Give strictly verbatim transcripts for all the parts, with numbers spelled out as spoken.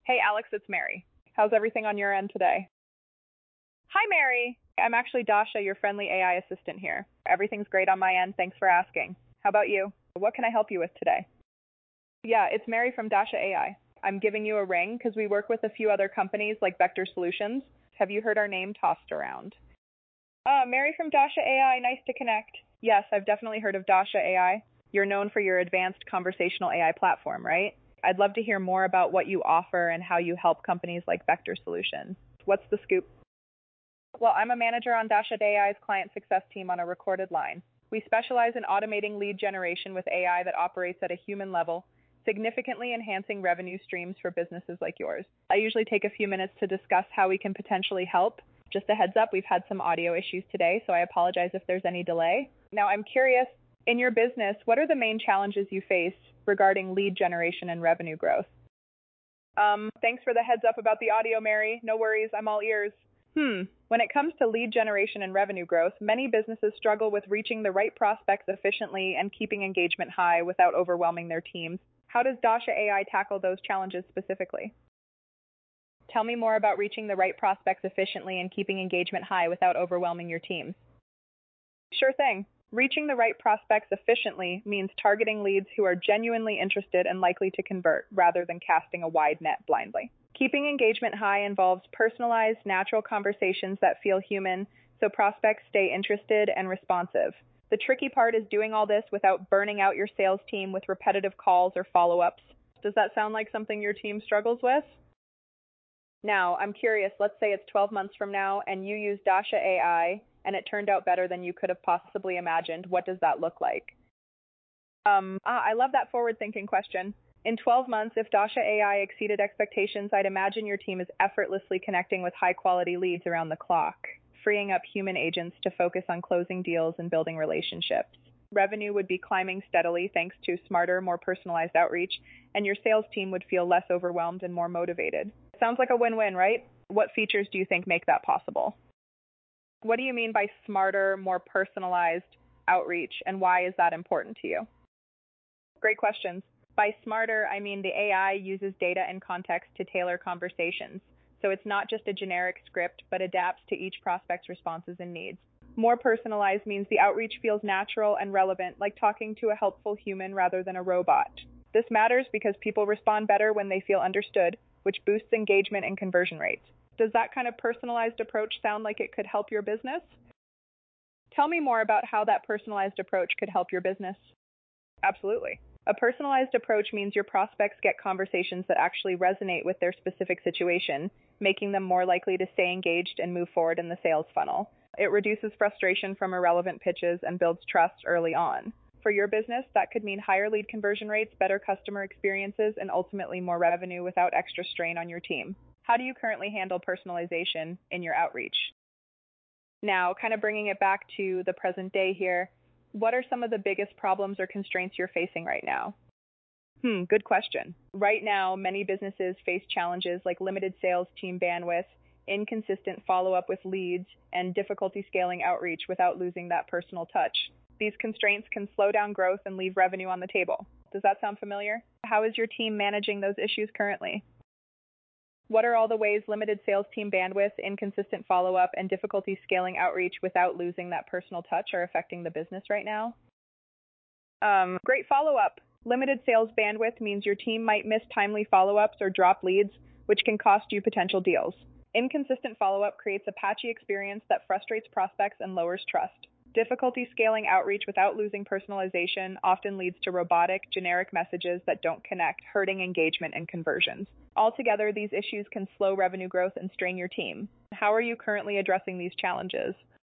Hey, Alex, it's Mary. How's everything on your end today? Hi, Mary. I'm actually Dasha, your friendly A I assistant here. Everything's great on my end. Thanks for asking. How about you? What can I help you with today? Yeah, it's Mary from Dasha A I. I'm giving you a ring because we work with a few other companies like Vector Solutions. Have you heard our name tossed around? Uh, Mary from Dasha A I, nice to connect. Yes, I've definitely heard of Dasha A I. You're known for your advanced conversational A I platform, right? I'd love to hear more about what you offer and how you help companies like Vector Solutions. What's the scoop? Well, I'm a manager on Dasha A I's client success team on a recorded line. We specialize in automating lead generation with A I that operates at a human level, significantly enhancing revenue streams for businesses like yours. I usually take a few minutes to discuss how we can potentially help. Just a heads up, we've had some audio issues today, so I apologize if there's any delay. Now, I'm curious, in your business, what are the main challenges you face regarding lead generation and revenue growth? Um, thanks for the heads up about the audio, Mary. No worries, I'm all ears. Hmm. When it comes to lead generation and revenue growth, many businesses struggle with reaching the right prospects efficiently and keeping engagement high without overwhelming their teams. How does Dasha A I tackle those challenges specifically? Tell me more about reaching the right prospects efficiently and keeping engagement high without overwhelming your teams. Sure thing. Reaching the right prospects efficiently means targeting leads who are genuinely interested and likely to convert, rather than casting a wide net blindly. Keeping engagement high involves personalized, natural conversations that feel human, so prospects stay interested and responsive. The tricky part is doing all this without burning out your sales team with repetitive calls or follow-ups. Does that sound like something your team struggles with? Now, I'm curious, let's say it's twelve months from now and you use Dasha A I and it turned out better than you could have possibly imagined. What does that look like? Um, ah, I love that forward-thinking question. In twelve months, if Dasha A I exceeded expectations, I'd imagine your team is effortlessly connecting with high-quality leads around the clock, freeing up human agents to focus on closing deals and building relationships. Revenue would be climbing steadily thanks to smarter, more personalized outreach, and your sales team would feel less overwhelmed and more motivated. Sounds like a win-win, right? What features do you think make that possible? What do you mean by smarter, more personalized outreach, and why is that important to you? Great questions. By smarter, I mean the A I uses data and context to tailor conversations, so it's not just a generic script, but adapts to each prospect's responses and needs. More personalized means the outreach feels natural and relevant, like talking to a helpful human rather than a robot. This matters because people respond better when they feel understood, which boosts engagement and conversion rates. Does that kind of personalized approach sound like it could help your business? Tell me more about how that personalized approach could help your business. Absolutely. A personalized approach means your prospects get conversations that actually resonate with their specific situation, making them more likely to stay engaged and move forward in the sales funnel. It reduces frustration from irrelevant pitches and builds trust early on. For your business, that could mean higher lead conversion rates, better customer experiences, and ultimately more revenue without extra strain on your team. How do you currently handle personalization in your outreach? Now, kind of bringing it back to the present day here, what are some of the biggest problems or constraints you're facing right now? Hmm, good question. Right now, many businesses face challenges like limited sales team bandwidth, inconsistent follow-up with leads, and difficulty scaling outreach without losing that personal touch. These constraints can slow down growth and leave revenue on the table. Does that sound familiar? How is your team managing those issues currently? What are all the ways limited sales team bandwidth, inconsistent follow-up, and difficulty scaling outreach without losing that personal touch are affecting the business right now? Um, great follow-up. Limited sales bandwidth means your team might miss timely follow-ups or drop leads, which can cost you potential deals. Inconsistent follow-up creates a patchy experience that frustrates prospects and lowers trust. Difficulty scaling outreach without losing personalization often leads to robotic, generic messages that don't connect, hurting engagement and conversions. Altogether, these issues can slow revenue growth and strain your team. How are you currently addressing these challenges?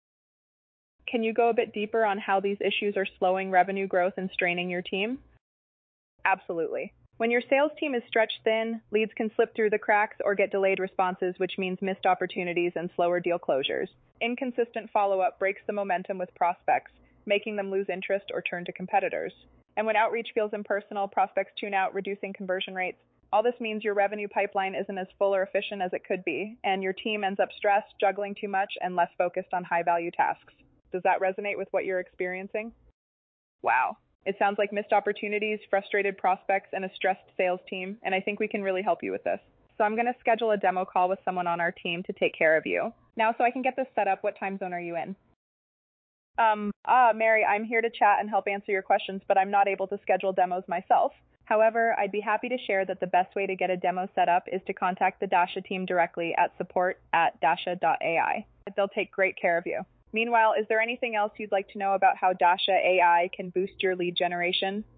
Can you go a bit deeper on how these issues are slowing revenue growth and straining your team? Absolutely. When your sales team is stretched thin, leads can slip through the cracks or get delayed responses, which means missed opportunities and slower deal closures. Inconsistent follow-up breaks the momentum with prospects, making them lose interest or turn to competitors. And when outreach feels impersonal, prospects tune out, reducing conversion rates. All this means your revenue pipeline isn't as full or efficient as it could be, and your team ends up stressed, juggling too much, and less focused on high-value tasks. Does that resonate with what you're experiencing? Wow. It sounds like missed opportunities, frustrated prospects, and a stressed sales team, and I think we can really help you with this. So I'm going to schedule a demo call with someone on our team to take care of you. Now, so I can get this set up, what time zone are you in? Um, ah, Mary, I'm here to chat and help answer your questions, but I'm not able to schedule demos myself. However, I'd be happy to share that the best way to get a demo set up is to contact the Dasha team directly at support at dasha dot A I. They'll take great care of you. Meanwhile, is there anything else you'd like to know about how Dasha A I can boost your lead generation?